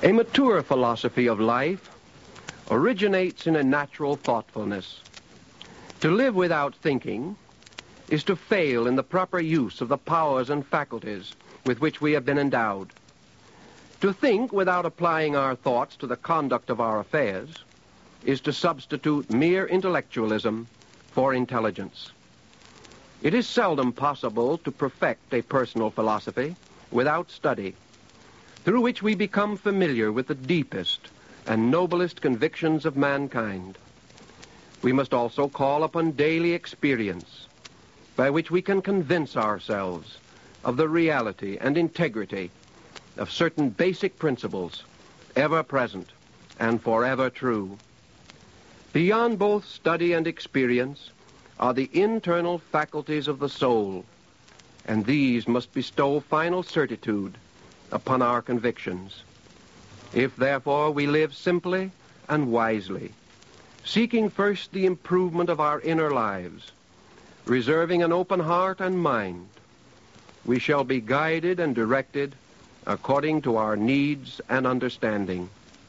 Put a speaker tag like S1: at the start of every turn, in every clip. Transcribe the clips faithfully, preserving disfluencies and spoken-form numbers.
S1: A mature philosophy of life originates in a natural thoughtfulness. To live without thinking is to fail in the proper use of the powers and faculties with which we have been endowed. To think without applying our thoughts to the conduct of our affairs is to substitute mere intellectualism for intelligence. It is seldom possible to perfect a personal philosophy without study, through which we become familiar with the deepest and noblest convictions of mankind. We must also call upon daily experience, by which we can convince ourselves of the reality and integrity of certain basic principles, ever present and forever true. Beyond both study and experience are the internal faculties of the soul, and these must bestow final certitude upon our convictions. If, therefore, we live simply and wisely, seeking first the improvement of our inner lives, reserving an open heart and mind, we shall be guided and directed according to our needs and understanding.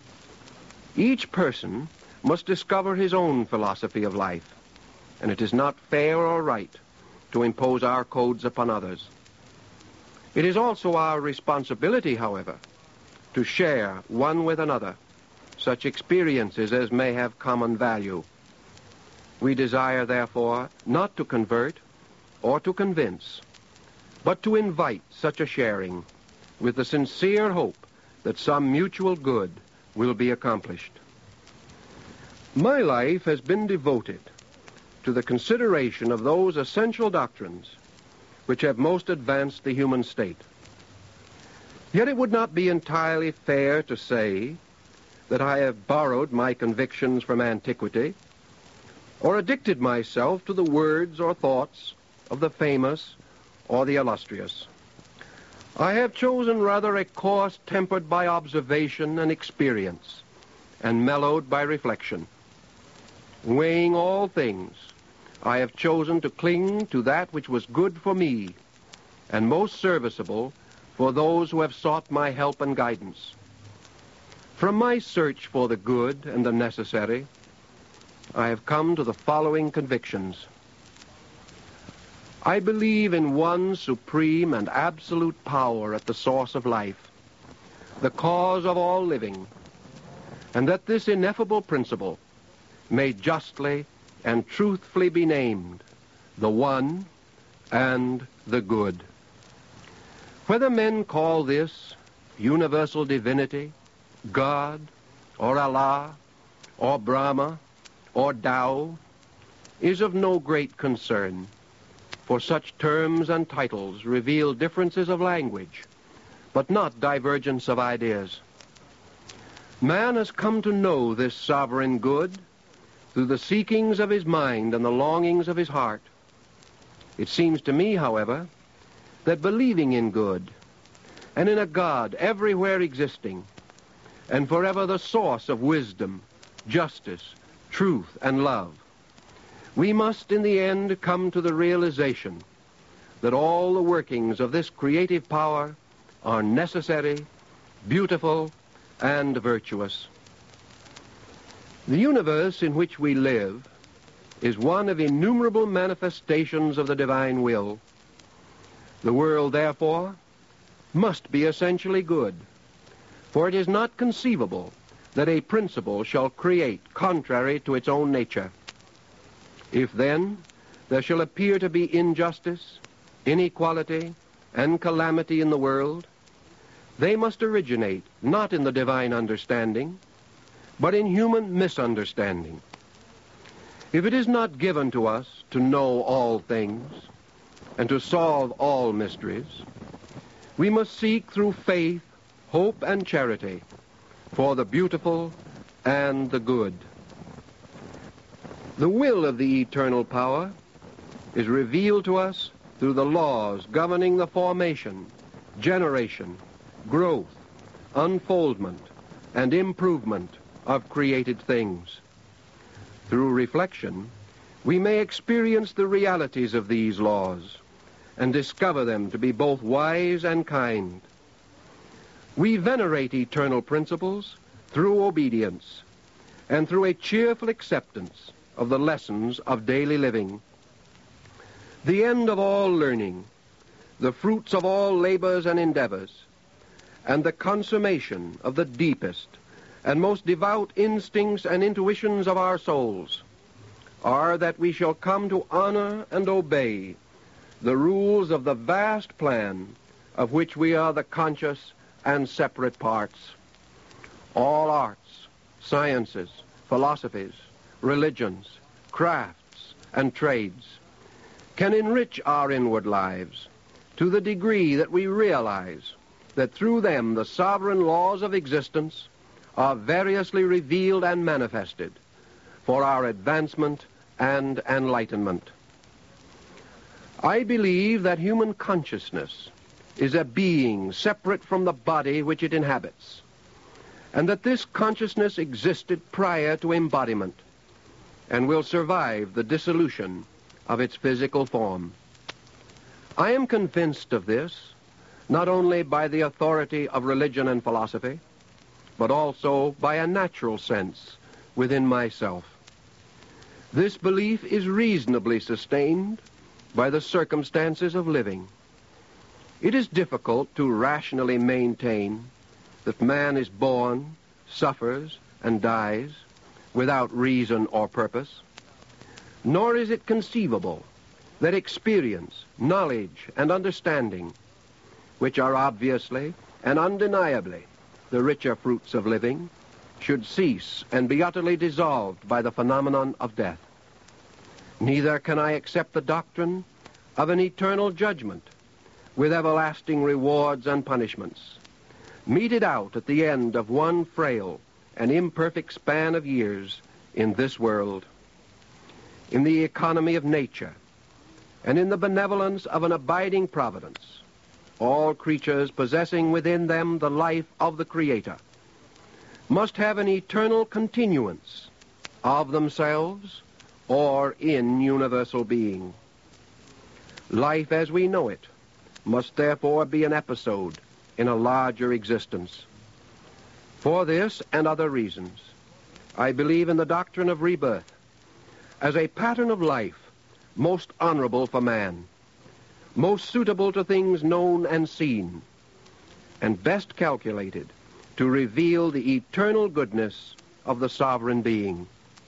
S1: Each person must discover his own philosophy of life, and it is not fair or right to impose our codes upon others. It is also our responsibility, however, to share one with another such experiences as may have common value. We desire, therefore, not to convert or to convince, but to invite such a sharing with the sincere hope that some mutual good will be accomplished. My life has been devoted to the consideration of those essential doctrines which have most advanced the human state. Yet it would not be entirely fair to say that I have borrowed my convictions from antiquity or addicted myself to the words or thoughts of the famous or the illustrious. I have chosen rather a course tempered by observation and experience and mellowed by reflection. Weighing all things, I have chosen to cling to that which was good for me and most serviceable for those who have sought my help and guidance. From my search for the good and the necessary, I have come to the following convictions. I believe in one supreme and absolute power at the source of life, the cause of all living, and that this ineffable principle may justly and truthfully be named the One and the Good. Whether men call this universal divinity, God, or Allah, or Brahma, or Tao, is of no great concern, for such terms and titles reveal differences of language, but not divergence of ideas. Man has come to know this sovereign good through the seekings of his mind and the longings of his heart. It seems to me, however, that believing in good and in a God everywhere existing and forever the source of wisdom, justice, truth, and love, we must in the end come to the realization that all the workings of this creative power are necessary, beautiful, and virtuous. The universe in which we live is one of innumerable manifestations of the divine will. The world, therefore, must be essentially good, for it is not conceivable that a principle shall create contrary to its own nature. If, then, there shall appear to be injustice, inequality, and calamity in the world, they must originate not in the divine understanding, but in human misunderstanding. If it is not given to us to know all things and to solve all mysteries, we must seek through faith, hope, and charity for the beautiful and the good. The will of the eternal power is revealed to us through the laws governing the formation, generation, growth, unfoldment, and improvement of created things. Through reflection, we may experience the realities of these laws and discover them to be both wise and kind. We venerate eternal principles through obedience and through a cheerful acceptance of the lessons of daily living. The end of all learning, the fruits of all labors and endeavors, and the consummation of the deepest and most devout instincts and intuitions of our souls are that we shall come to honor and obey the rules of the vast plan of which we are the conscious and separate parts. All arts, sciences, philosophies, religions, crafts, and trades can enrich our inward lives to the degree that we realize that through them the sovereign laws of existence are variously revealed and manifested for our advancement and enlightenment. I believe that human consciousness is a being separate from the body which it inhabits, and that this consciousness existed prior to embodiment and will survive the dissolution of its physical form. I am convinced of this not only by the authority of religion and philosophy, but also by a natural sense within myself. This belief is reasonably sustained by the circumstances of living. It is difficult to rationally maintain that man is born, suffers, and dies without reason or purpose, nor is it conceivable that experience, knowledge, and understanding, which are obviously and undeniably the richer fruits of living, should cease and be utterly dissolved by the phenomenon of death. Neither can I accept the doctrine of an eternal judgment with everlasting rewards and punishments, meted out at the end of one frail and imperfect span of years in this world. In the economy of nature and in the benevolence of an abiding providence, all creatures possessing within them the life of the Creator must have an eternal continuance of themselves or in universal being. Life as we know it must therefore be an episode in a larger existence. For this and other reasons, I believe in the doctrine of rebirth as a pattern of life most honorable for man, most suitable to things known and seen, and best calculated to reveal the eternal goodness of the sovereign being.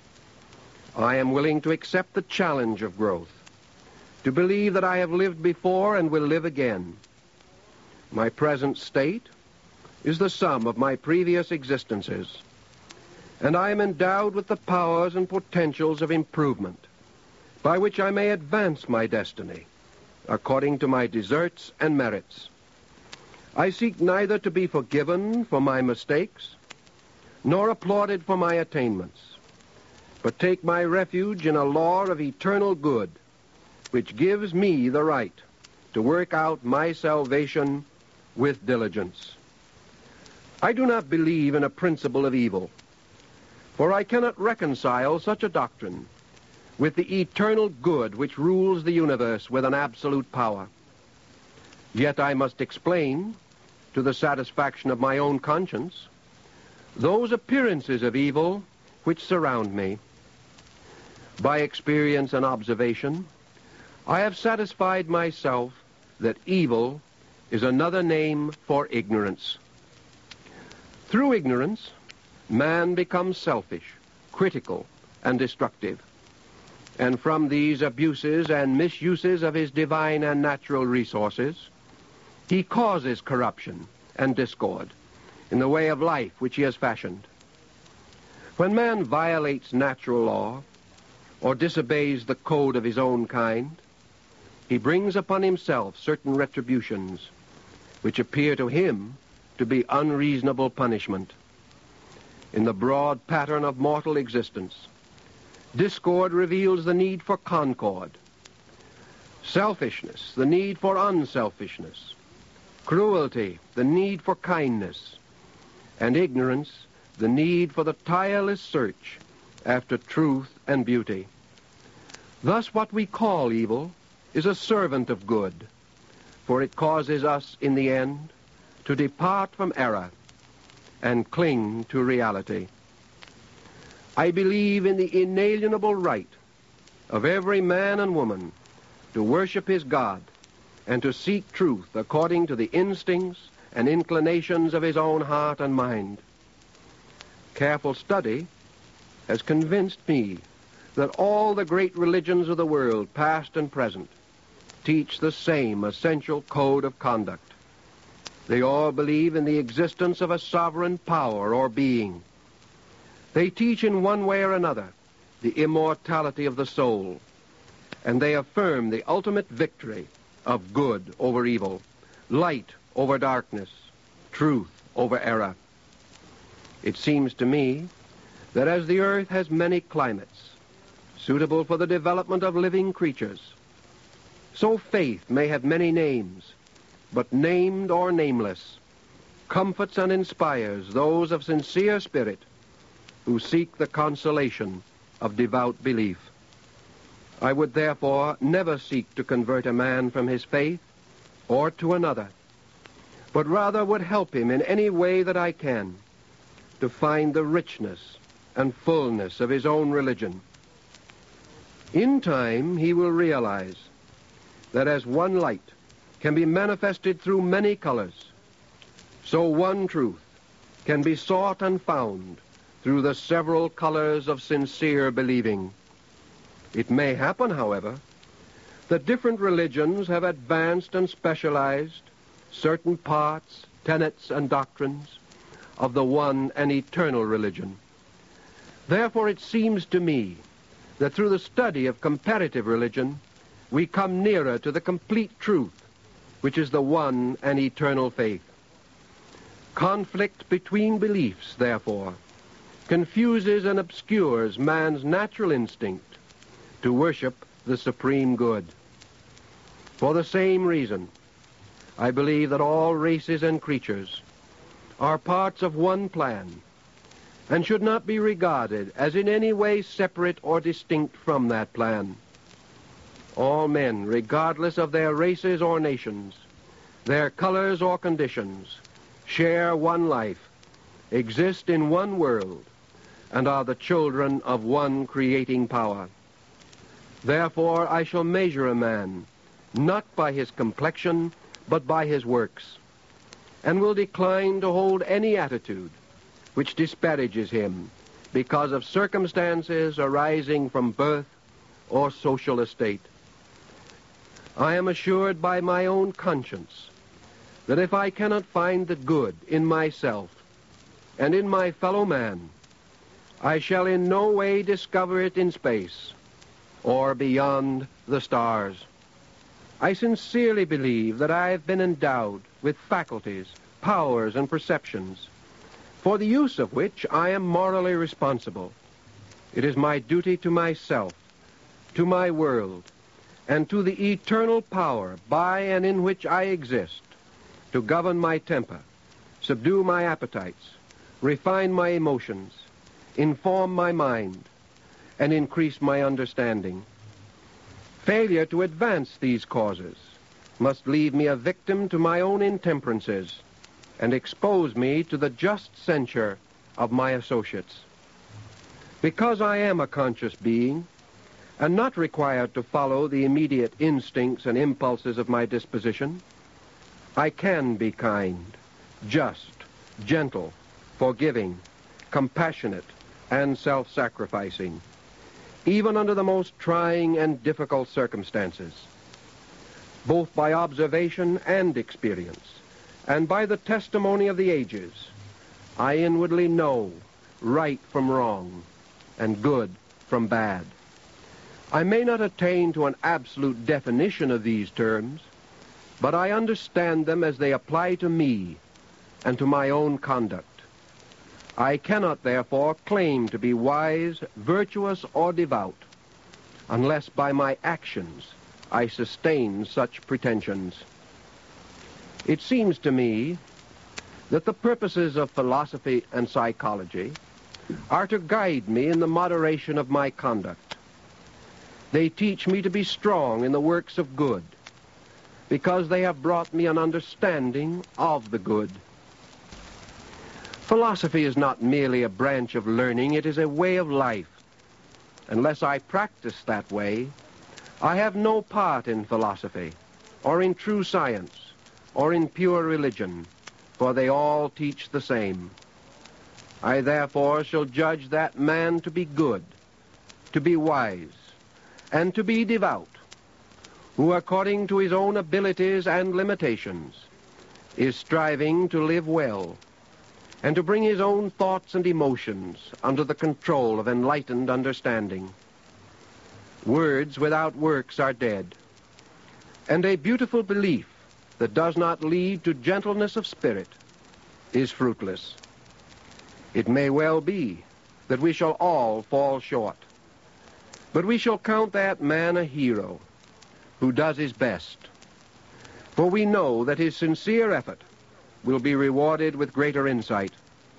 S1: I am willing to accept the challenge of growth, to believe that I have lived before and will live again. My present state is the sum of my previous existences, and I am endowed with the powers and potentials of improvement by which I may advance my destiny according to my deserts and merits. I seek neither to be forgiven for my mistakes nor applauded for my attainments, but take my refuge in a law of eternal good, which gives me the right to work out my salvation with diligence. I do not believe in a principle of evil, for I cannot reconcile such a doctrine with the eternal good which rules the universe with an absolute power. Yet I must explain, to the satisfaction of my own conscience, those appearances of evil which surround me. By experience and observation, I have satisfied myself that evil is another name for ignorance. Through ignorance, man becomes selfish, critical, and destructive. And from these abuses and misuses of his divine and natural resources, he causes corruption and discord in the way of life which he has fashioned. When man violates natural law or disobeys the code of his own kind, he brings upon himself certain retributions which appear to him to be unreasonable punishment. In the broad pattern of mortal existence, discord reveals the need for concord, selfishness, the need for unselfishness, cruelty, the need for kindness, and ignorance, the need for the tireless search after truth and beauty. Thus what we call evil is a servant of good, for it causes us, in the end, to depart from error and cling to reality. I believe in the inalienable right of every man and woman to worship his God and to seek truth according to the instincts and inclinations of his own heart and mind. Careful study has convinced me that all the great religions of the world, past and present, teach the same essential code of conduct. They all believe in the existence of a sovereign power or being. They teach in one way or another the immortality of the soul, and they affirm the ultimate victory of good over evil, light over darkness, truth over error. It seems to me that as the earth has many climates suitable for the development of living creatures, so faith may have many names, but named or nameless, comforts and inspires those of sincere spirit who seek the consolation of devout belief. I would therefore never seek to convert a man from his faith or to another, but rather would help him in any way that I can to find the richness and fullness of his own religion. In time, he will realize that as one light can be manifested through many colors, so one truth can be sought and found through the several colors of sincere believing. It may happen, however, that different religions have advanced and specialized certain parts, tenets, and doctrines of the one and eternal religion. Therefore, it seems to me that through the study of comparative religion, we come nearer to the complete truth, which is the one and eternal faith. Conflict between beliefs, therefore, confuses and obscures man's natural instinct to worship the supreme good. For the same reason, I believe that all races and creatures are parts of one plan and should not be regarded as in any way separate or distinct from that plan. All men, regardless of their races or nations, their colors or conditions, share one life, exist in one world, and are the children of one creating power. Therefore, I shall measure a man not by his complexion, but by his works, and will decline to hold any attitude which disparages him because of circumstances arising from birth or social estate. I am assured by my own conscience that if I cannot find the good in myself and in my fellow man, I shall in no way discover it in space or beyond the stars. I sincerely believe that I have been endowed with faculties, powers, and perceptions, for the use of which I am morally responsible. It is my duty to myself, to my world, and to the eternal power by and in which I exist, to govern my temper, subdue my appetites, refine my emotions, inform my mind, and increase my understanding. Failure to advance these causes must leave me a victim to my own intemperances and expose me to the just censure of my associates. Because I am a conscious being and not required to follow the immediate instincts and impulses of my disposition, I can be kind, just, gentle, forgiving, compassionate, and self-sacrificing, even under the most trying and difficult circumstances. Both by observation and experience, and by the testimony of the ages, I inwardly know right from wrong and good from bad. I may not attain to an absolute definition of these terms, but I understand them as they apply to me and to my own conduct. I cannot, therefore, claim to be wise, virtuous, or devout, unless by my actions I sustain such pretensions. It seems to me that the purposes of philosophy and psychology are to guide me in the moderation of my conduct. They teach me to be strong in the works of good, because they have brought me an understanding of the good. Philosophy is not merely a branch of learning, it is a way of life. Unless I practice that way, I have no part in philosophy, or in true science, or in pure religion, for they all teach the same. I therefore shall judge that man to be good, to be wise, and to be devout, who according to his own abilities and limitations is striving to live well, and to bring his own thoughts and emotions under the control of enlightened understanding. Words without works are dead, and a beautiful belief that does not lead to gentleness of spirit is fruitless. It may well be that we shall all fall short, but we shall count that man a hero who does his best, for we know that his sincere effort will be rewarded with greater insight.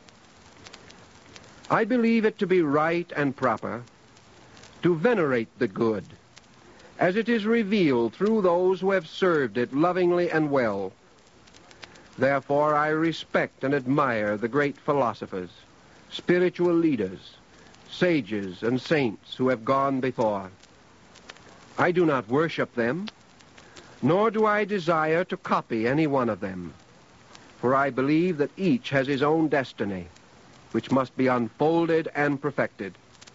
S1: I believe it to be right and proper to venerate the good, as it is revealed through those who have served it lovingly and well. Therefore I respect and admire the great philosophers, spiritual leaders, sages, and saints who have gone before. I do not worship them, nor do I desire to copy any one of them, for I believe that each has his own destiny, which must be unfolded and perfected.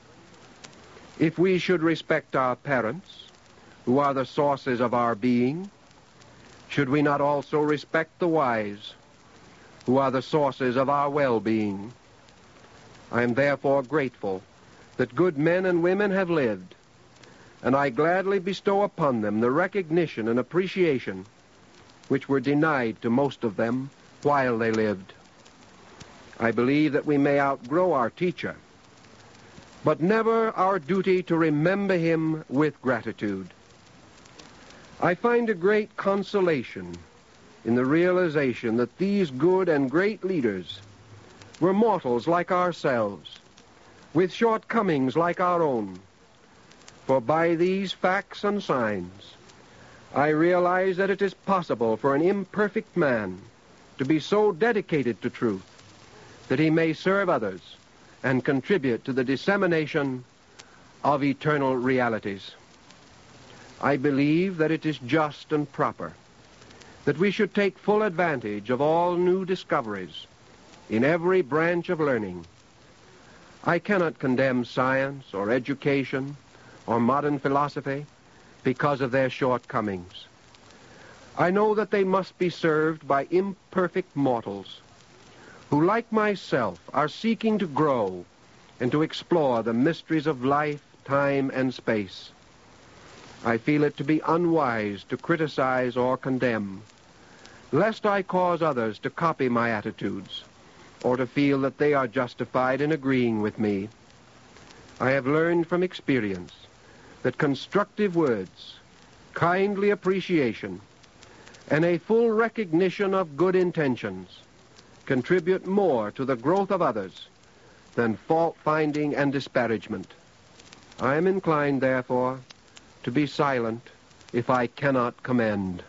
S1: If we should respect our parents, who are the sources of our being, should we not also respect the wise, who are the sources of our well-being? I am therefore grateful that good men and women have lived, and I gladly bestow upon them the recognition and appreciation which were denied to most of them while they lived. I believe that we may outgrow our teacher, but never our duty to remember him with gratitude. I find a great consolation in the realization that these good and great leaders were mortals like ourselves, with shortcomings like our own. For by these facts and signs, I realize that it is possible for an imperfect man to be so dedicated to truth that he may serve others and contribute to the dissemination of eternal realities. I believe that it is just and proper that we should take full advantage of all new discoveries in every branch of learning. I cannot condemn science or education or modern philosophy because of their shortcomings. I know that they must be served by imperfect mortals who, like myself, are seeking to grow and to explore the mysteries of life, time, and space. I feel it to be unwise to criticize or condemn, lest I cause others to copy my attitudes or to feel that they are justified in agreeing with me. I have learned from experience that constructive words, kindly appreciation, and a full recognition of good intentions contribute more to the growth of others than fault-finding and disparagement. I am inclined, therefore, to be silent if I cannot commend.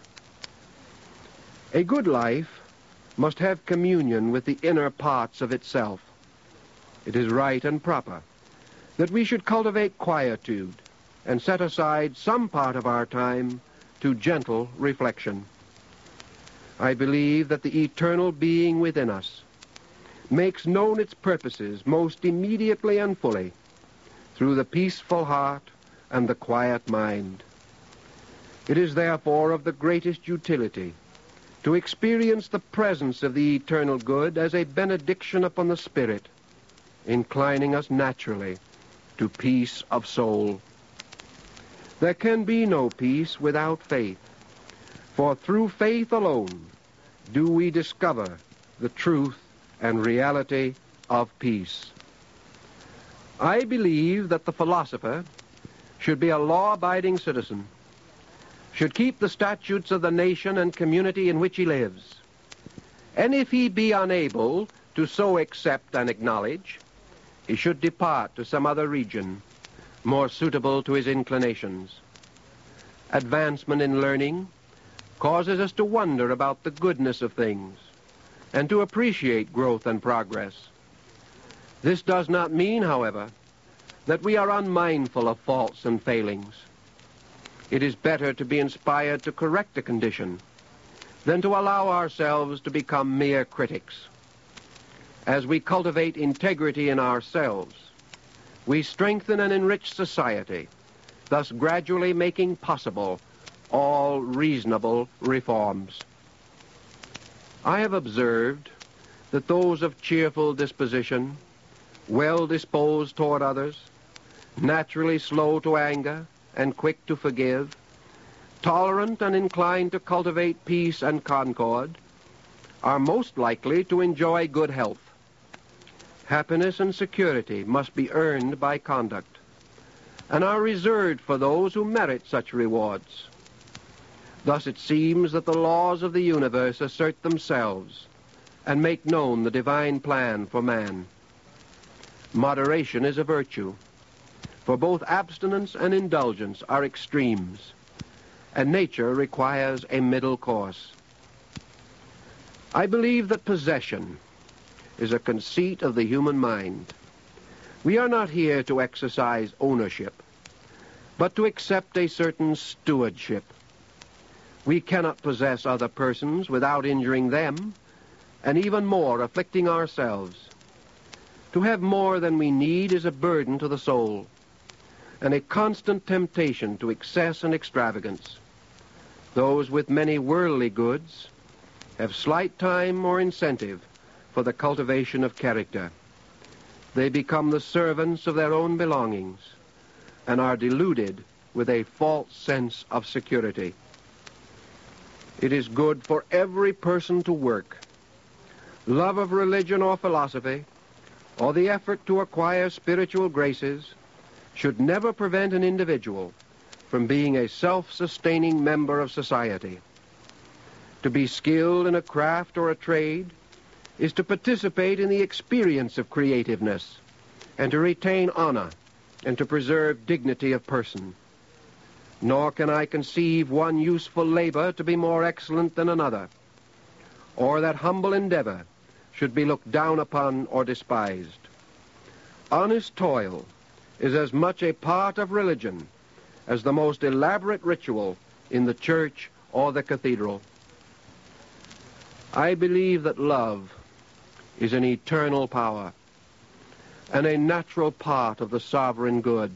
S1: A good life must have communion with the inner parts of itself. It is right and proper that we should cultivate quietude and set aside some part of our time to gentle reflection. I believe that the eternal being within us makes known its purposes most immediately and fully through the peaceful heart and the quiet mind. It is therefore of the greatest utility to experience the presence of the eternal good as a benediction upon the spirit, inclining us naturally to peace of soul. There can be no peace without faith, for through faith alone do we discover the truth and reality of peace. I believe that the philosopher should be a law-abiding citizen, should keep the statutes of the nation and community in which he lives, and if he be unable to so accept and acknowledge, he should depart to some other region more suitable to his inclinations. Advancement in learning causes us to wonder about the goodness of things and to appreciate growth and progress. This does not mean, however, that we are unmindful of faults and failings. It is better to be inspired to correct a condition than to allow ourselves to become mere critics. As we cultivate integrity in ourselves, we strengthen and enrich society, thus gradually making possible all reasonable reforms. I have observed that those of cheerful disposition, well disposed toward others, naturally slow to anger and quick to forgive, tolerant and inclined to cultivate peace and concord, are most likely to enjoy good health. Happiness and security must be earned by conduct, and are reserved for those who merit such rewards. Thus it seems that the laws of the universe assert themselves and make known the divine plan for man. Moderation is a virtue, for both abstinence and indulgence are extremes, and nature requires a middle course. I believe that possession is a conceit of the human mind. We are not here to exercise ownership, but to accept a certain stewardship. We cannot possess other persons without injuring them, and even more afflicting ourselves. To have more than we need is a burden to the soul, and a constant temptation to excess and extravagance. Those with many worldly goods have slight time or incentive for the cultivation of character. They become the servants of their own belongings and are deluded with a false sense of security. It is good for every person to work. Love of religion or philosophy, or the effort to acquire spiritual graces, should never prevent an individual from being a self-sustaining member of society. To be skilled in a craft or a trade is to participate in the experience of creativeness and to retain honor and to preserve dignity of person. Nor can I conceive one useful labor to be more excellent than another, or that humble endeavor should be looked down upon or despised. Honest toil is as much a part of religion as the most elaborate ritual in the church or the cathedral. I believe that love is an eternal power and a natural part of the sovereign good.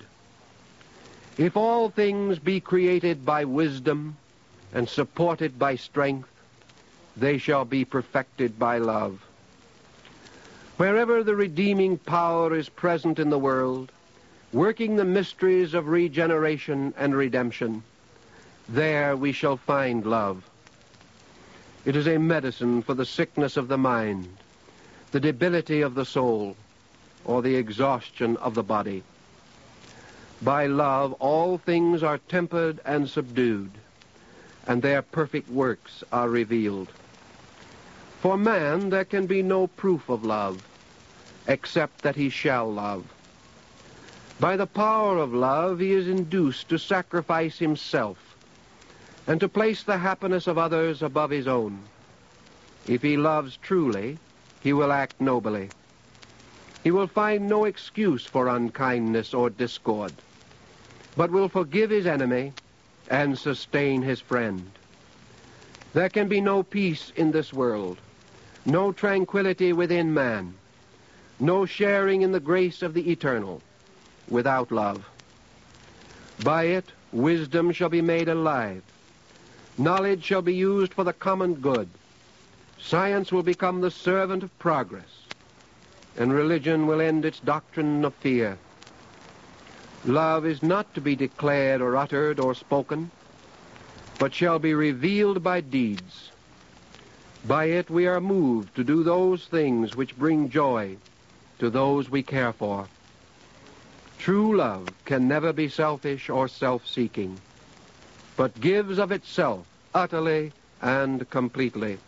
S1: If all things be created by wisdom and supported by strength, they shall be perfected by love. Wherever the redeeming power is present in the world, working the mysteries of regeneration and redemption, there we shall find love. It is a medicine for the sickness of the mind, the debility of the soul, or the exhaustion of the body. By love all things are tempered and subdued, and their perfect works are revealed. For man there can be no proof of love, except that he shall love. By the power of love he is induced to sacrifice himself and to place the happiness of others above his own. If he loves truly, he will act nobly. He will find no excuse for unkindness or discord, but will forgive his enemy and sustain his friend. There can be no peace in this world, no tranquility within man, no sharing in the grace of the eternal without love. By it, wisdom shall be made alive. Knowledge shall be used for the common good. Science will become the servant of progress, and religion will end its doctrine of fear. Love is not to be declared or uttered or spoken, but shall be revealed by deeds. By it we are moved to do those things which bring joy to those we care for. True love can never be selfish or self-seeking, but gives of itself utterly and completely.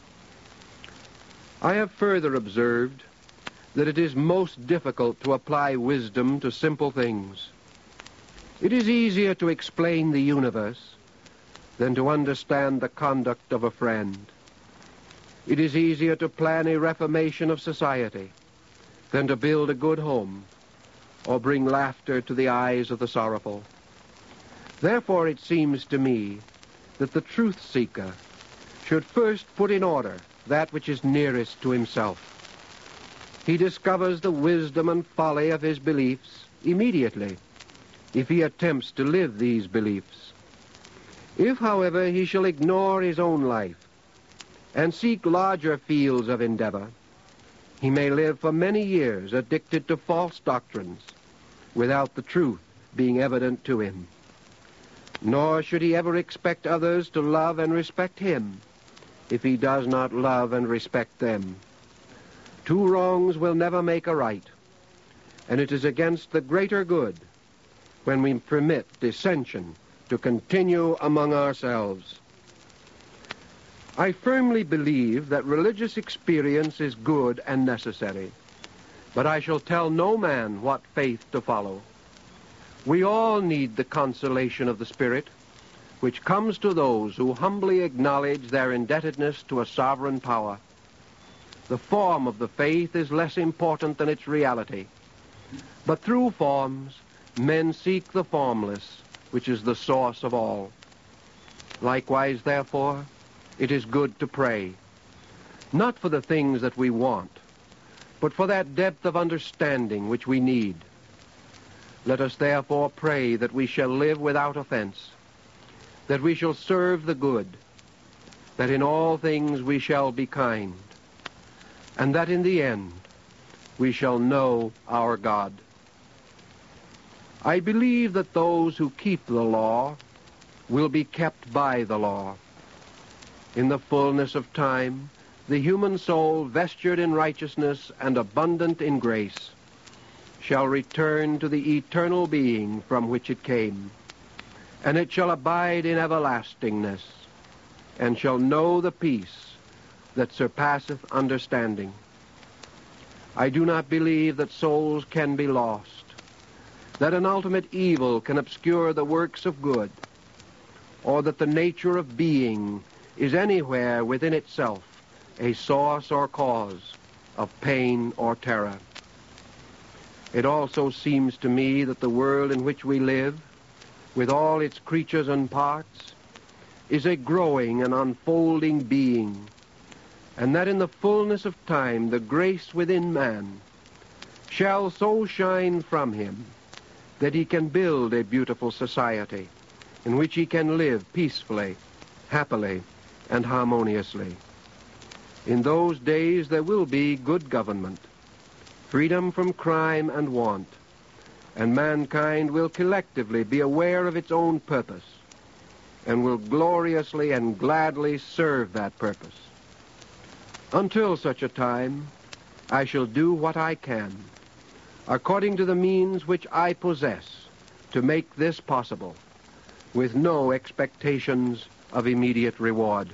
S1: I have further observed that it is most difficult to apply wisdom to simple things. It is easier to explain the universe than to understand the conduct of a friend. It is easier to plan a reformation of society than to build a good home or bring laughter to the eyes of the sorrowful. Therefore, it seems to me that the truth seeker should first put in order that which is nearest to himself. He discovers the wisdom and folly of his beliefs immediately if he attempts to live these beliefs. If, however, he shall ignore his own life and seek larger fields of endeavor, he may live for many years addicted to false doctrines without the truth being evident to him. Nor should he ever expect others to love and respect him if he does not love and respect them. Two wrongs will never make a right, and it is against the greater good when we permit dissension to continue among ourselves. I firmly believe that religious experience is good and necessary, but I shall tell no man what faith to follow. We all need the consolation of the Spirit, which comes to those who humbly acknowledge their indebtedness to a sovereign power. The form of the faith is less important than its reality, but through forms, men seek the formless, which is the source of all. Likewise, therefore, it is good to pray, not for the things that we want, but for that depth of understanding which we need. Let us therefore pray that we shall live without offense, that we shall serve the good, that in all things we shall be kind, and that in the end we shall know our God. I believe that those who keep the law will be kept by the law. In the fullness of time, the human soul, vestured in righteousness and abundant in grace, shall return to the eternal being from which it came, and it shall abide in everlastingness, and shall know the peace that surpasseth understanding. I do not believe that souls can be lost, that an ultimate evil can obscure the works of good, or that the nature of being is anywhere within itself a source or cause of pain or terror. It also seems to me that the world in which we live, with all its creatures and parts, is a growing and unfolding being, and that in the fullness of time the grace within man shall so shine from him that he can build a beautiful society in which he can live peacefully, happily, and harmoniously. In those days there will be good government, freedom from crime and want, and mankind will collectively be aware of its own purpose and will gloriously and gladly serve that purpose. Until such a time, I shall do what I can, according to the means which I possess, to make this possible, with no expectations of immediate reward.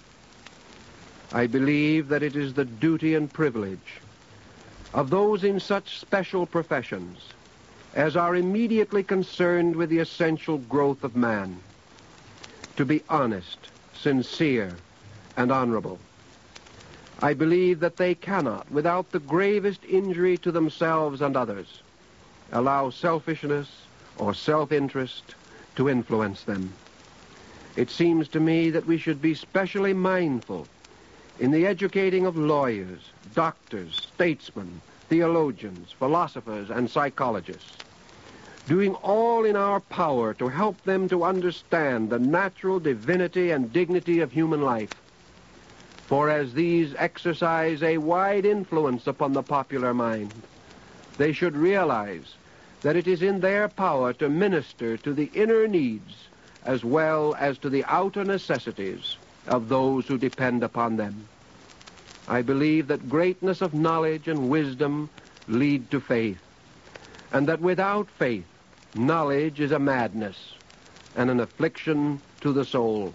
S1: I believe that it is the duty and privilege of those in such special professions as are immediately concerned with the essential growth of man to be honest, sincere, and honorable. I believe that they cannot, without the gravest injury to themselves and others, allow selfishness or self-interest to influence them. It seems to me that we should be specially mindful in the educating of lawyers, doctors, statesmen, theologians, philosophers, and psychologists, doing all in our power to help them to understand the natural divinity and dignity of human life. For as these exercise a wide influence upon the popular mind, they should realize that it is in their power to minister to the inner needs as well as to the outer necessities of those who depend upon them. I believe that greatness of knowledge and wisdom lead to faith, and that without faith, knowledge is a madness and an affliction to the soul.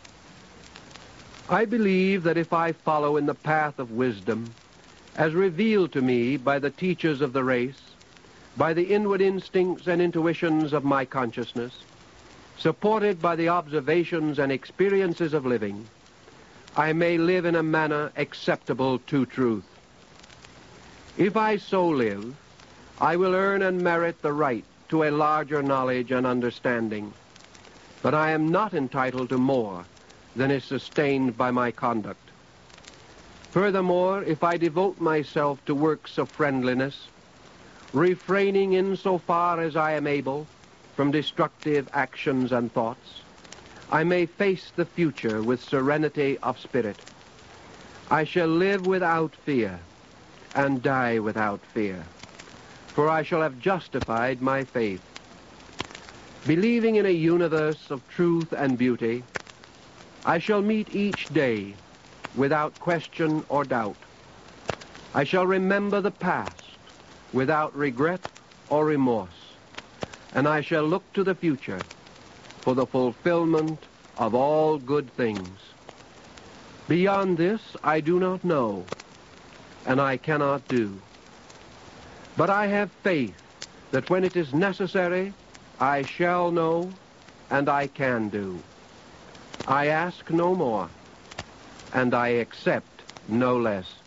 S1: I believe that if I follow in the path of wisdom, as revealed to me by the teachers of the race, by the inward instincts and intuitions of my consciousness, supported by the observations and experiences of living, I may live in a manner acceptable to truth. If I so live, I will earn and merit the right to a larger knowledge and understanding, but I am not entitled to more than is sustained by my conduct. Furthermore, if I devote myself to works of friendliness, refraining insofar as I am able from destructive actions and thoughts, I may face the future with serenity of spirit. I shall live without fear and die without fear, for I shall have justified my faith. Believing in a universe of truth and beauty, I shall meet each day without question or doubt. I shall remember the past without regret or remorse, and I shall look to the future for the fulfillment of all good things. Beyond this, I do not know, and I cannot do. But I have faith that when it is necessary, I shall know, and I can do. I ask no more, and I accept no less.